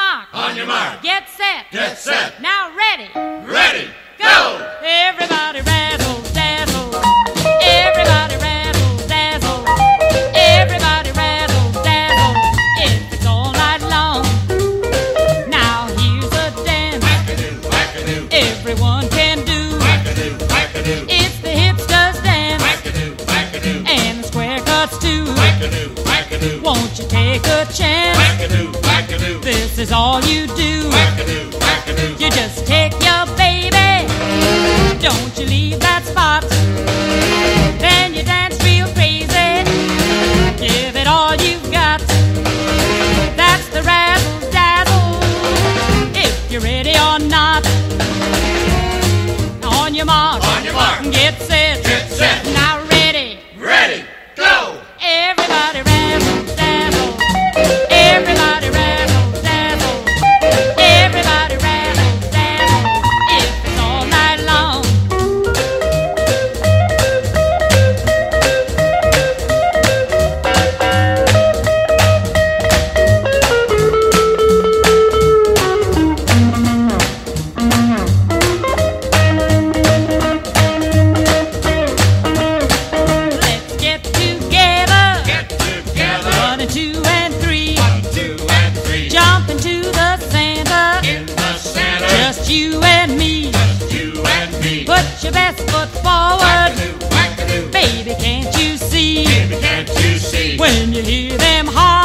On your mark. Get set. Get set. Now ready. Ready. Go. Everybody rattle, dazzle. Everybody rattle, dazzle. Everybody rattle, dazzle. If it's all night long. Now here's a dance. Wackadoo, wackadoo. Everyone can do. Wackadoo, wackadoo. It's the hipsters dance. Wackadoo, wackadoo. And the square cuts too. Wackadoo, wackadoo. Won't you take a chance? Wackadoo, wackadoo. This is all you do. Wackadoo, wackadoo. You just take your baby. Don't you leave that spot. Then you dance real crazy. Give it all you've got. That's the razzle dazzle. If you're ready or not. On your mark. On your mark. Get set. Get set. Now ready. Ready. Go. Everybody razzle dazzle. Everybody razzle dazzle. Everybody razzle dazzle. If it's all night long. Let's get together. Get together. 1 and 2 and 3. 1, 2, and 3. Jump into the center. In the center. Just you and me. Just you and me. Put your best foot forward. Wackadoo, wackadoo. Baby, can't you see? Baby, can't you see? When you hear them holler.